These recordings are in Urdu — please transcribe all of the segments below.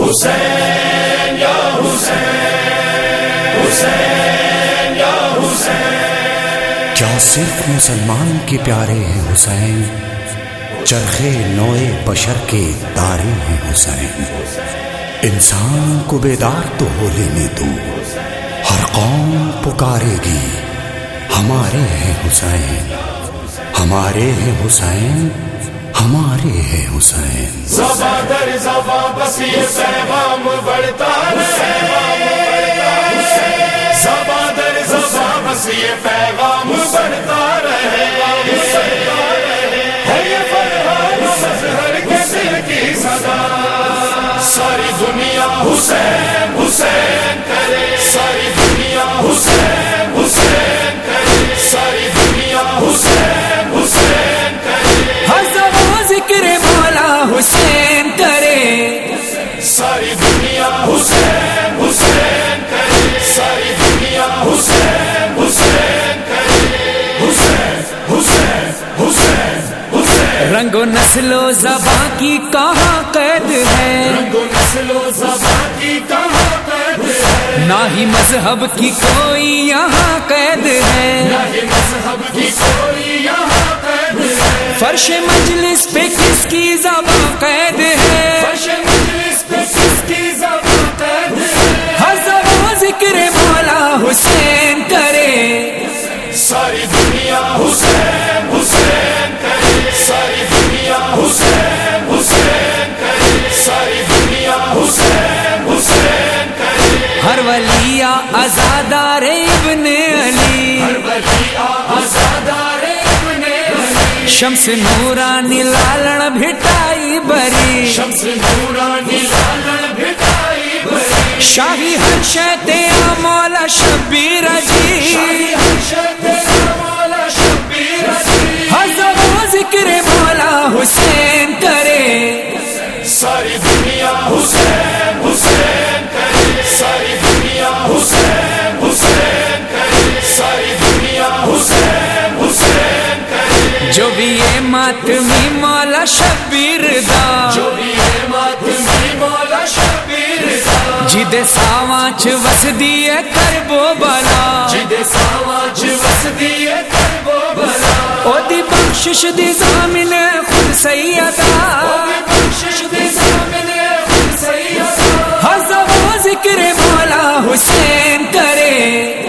حسین یا حسین، حسین یا حسین۔ کیا صرف مسلمان کے پیارے ہیں حسین؟ چرخے نوئے بشر کے تارے ہیں حسین۔ انسان کو بیدار تو ہو لینے دو، ہر قوم پکارے گی ہمارے ہیں حسین، ہمارے ہیں حسین، ہمارے ہیں حسین۔ زباں در زباں بس یہ پیغام بڑھتا رہے، زباں در زباں بس یہ پیغام بڑھتا رہے، ہے یہ فرحان مظہر کے دل کی صدا، ساری دنیا حسین حسین کرے، ساری دنیا حسین حسین کرے، ساری دنیا حسین حسین کرے، ہر زبان ذکر مولا حسین کرے، ساری دنیا حسین حسین کرے، ساری دنیا حسین حسین کرے، حسین حسین حسین حسین۔ رنگ و نسل و زبان کی کہاں قید ہے، رنگ و نسل و زبان کی کہاں قید ہے، نہ ہی مذہب کی کوئی یہاں قید ہے، نہ ہی مذہب کی کوئی یہاں قید ہے، فرش مجلس پہ کس کی زبان قید ہے، فرش مجلس پہ کس کی زبان قید ہے، ہر زبان ذکر مولا حسین کرے، ساری دنیا حسین حسین کرے، ساری دنیا حسین حسین کرے، ساری دنیا حسین حسین کرے، ہر ولی عزادار ابن علی، ہر ولی آزادار ابن علی، شمس نورانی لالن بھٹائی بری، شمس نورانی لالن بھٹائی بری، شاہی حرشت مولا شبیر جی، شاہی حرشت مولا شبیر جی، ہر زبان ذکر مولا حسین کرے، ساری دنیا حسین حسین کرے، ساری دنیا حسین حسین کرے، ساری دنیا حسین حسین کرے، جو بھی یہ ماتمی مولا شبیر دا، جو بھی ہے ماتمی مولا شبیر دا، جد ساوانچ وسدی کرب و بلا، جد ساواج وسدی کرب و بلا، او دی بخشش دی زامن خود سیدہ، بخشش دی زامن خود سیدہ، ہر زبان ذکر مولا حسین کرے،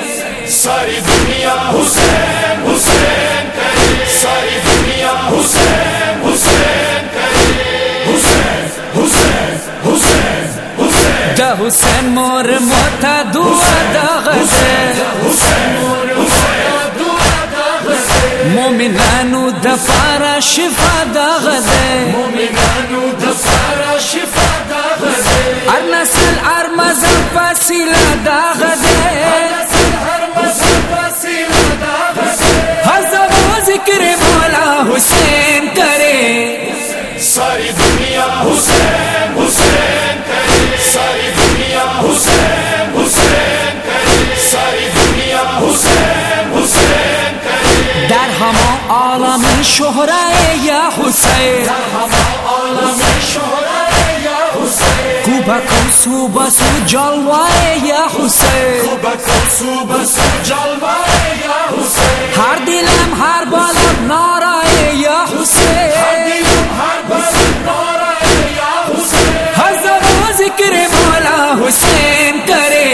ساری دنیا حسین حسین کرے، ساری دنیا حسین حسین کرے، حسین حسین حسین حسین، دا حسین مور موتا دعا دا غزے، حسین مور حسین دعا دا غزے، مومنانو دا پارا شفا دا غزے، مومنانو دفارا شفا دا غزے، ار نسل ار مذہب فصیلہ دا غزے، نسل ہر مذہب وسیلہ دا غزے، ہر زبان ذکر مولا حسین کرے، ساری دنیا حسین حسین کرے، ساری دنیا حسین حسین کرے، ساری دنیا حسین حسین کرے، در ہما عالم شہرائے یا حسین، ہما عالم شہرائے یا حسین، کوبا کوسو بسو جلوائے یا حسین، بکسو بسو جلوائے یا حسین، ہر دلم ہر بالم نارائے یا حسین، ہر بس نعرہ یا حسین، ہر زبان ذکر مولا حسین کرے،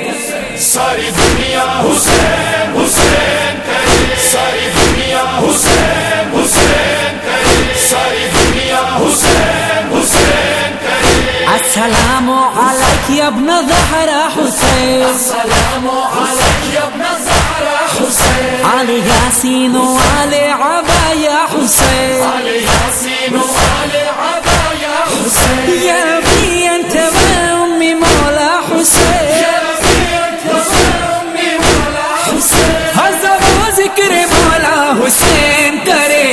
ساری دنیا حسین حسین کرے، ساری دنیا حسین حسین کرے، ساری دنیا حسین حسین کرے، السلام علیک یا ابن زہرا حسین، السلام علیک یا ابن زہرا حسین، علی یاسین و علی عبا یا حسین، علی یاسین و علی عبا یا حسین، یا ربی انت و امی مولا حسین، یا ربی انت و امی مولا حسین، ہر زبان ذکر مولا حسین کرے،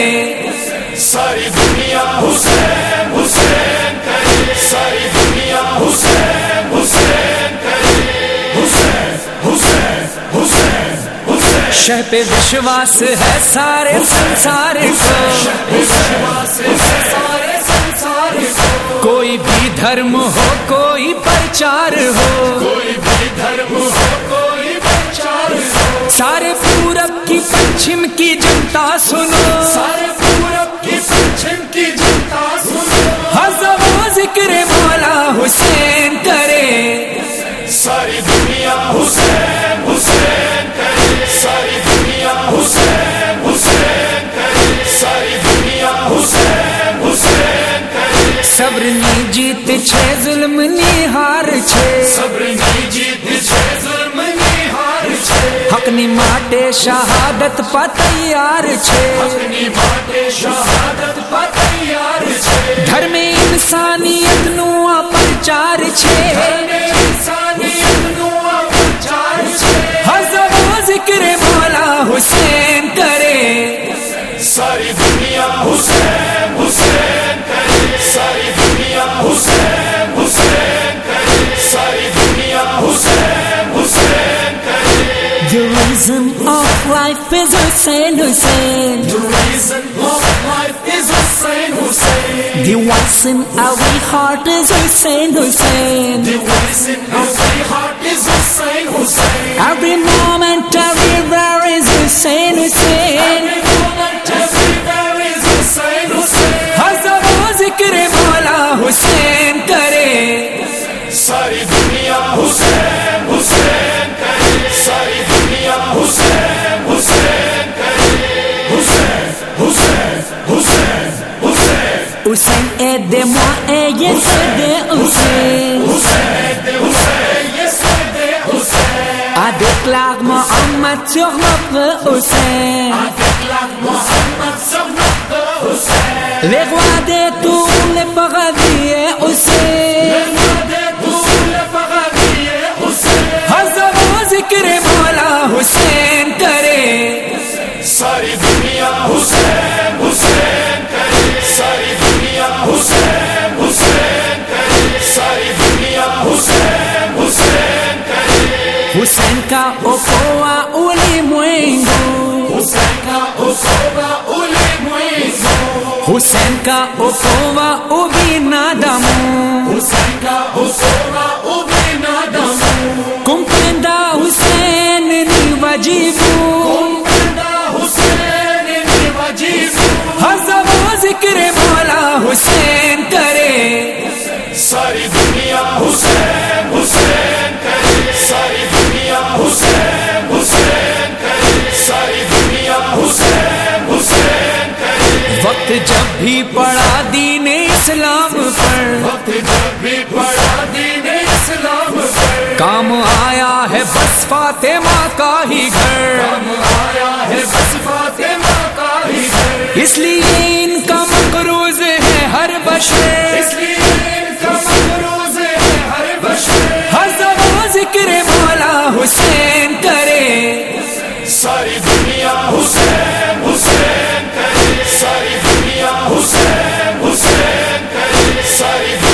ساری دنیا حسین حسین کرے، ساری دنیا حسین حسین کرے، حسین حسین حسین حسین، شہ پہ وشواس ہے سارے سنسار کو، وشواس ہے سارے سنسار کو، کوئی کوئی بھی دھرم ہو کوئی پرچار ہو، کوئی بھی دھرم ہو کوئی پرچار ہو، سارے پورب کی پچھم کی جنتا سنو، سارے پورب کی پچھم کی جنتا سنو، حسب و ذکر مولا حسین کرے، ساری دنیا حسین حسین کرے، ساری دنیا حسین حسین کرے، ساری دنیا حسین حسین کرے، صبر نی جیت چھے ظلم نی ہار چھے، صبر نی جیت چھے ظلم نی ہار چھے، حق نی ماٹے شہادت پا تیار چھے، اپنی ماٹے شہادت پا تیار چھے، دھرم انسانیت نو پرچار چھے، انسانیت نو پرچار چھے، حسب و ذکر مولا حسین کرے، ساری دنیا حسین حسین کرے، ساری دنیا حسین حسین کرے، ساری دنیا حسین حسین کرے. The reason of life is Hussein, Hussein. The reason of life is Hussein Hussein. The voice in every heart is Hussein, Hussein. The voice in every heart is Hussein Hussein. Every moment, everywhere is Hussein, Hussein. Every moment, everywhere is Hussein Hussein. حسب و ذکر مولا حسین کرے، ساری دنیا حسین حسین کرے، ساری دنیا حسین حسین کرے، حسین حسین حسین حسین، حسین aide-moi et aide Hussein. حسین دے حسین یہ سیدے حسین، Déclare Mohammed sur notre Hussein. déclare Mohammed sur notre Hussein. Les rois de tous les paradis et Hussein. حسب و ذکر مولا حسین کرے، ساری دنیا حسین حسین کرے، ساری دنیا حسین حسین کرے، ساری دنیا حسین حسین کرے، حسین کا okoa ulimwengu، حسین کا اصوبہ ulimwengu، حسین کا okoa ubinadamu، حسین کا اصوبہ ubinadamu، kumpenda Hussein ni wajibu، kumpenda Hussein ni wajibu، حسب و ذکر مولا حسین کرے، ساری دنیا حسین حسین کرے، ساری دنیا حسین حسین کرے، ساری دنیا حسین حسین کرے، وقت جب بھی پڑا دین اسلام پر، وقت جب بھی پڑا دین اسلام پر، کام آیا ہے بس فاطمہ کا ہی گھر، ہم آیا ہے بس فاطمہ کا ہی گھر، اس لیے ان کا مقروض ہے ہر بشر، اس لیے ان کا مقروض ہے ہر بشر، حسب و ذکر مولا حسین کرے، ساری دنیا حسین حسین کرے، ساری دنیا حسین حسین کرے، ساری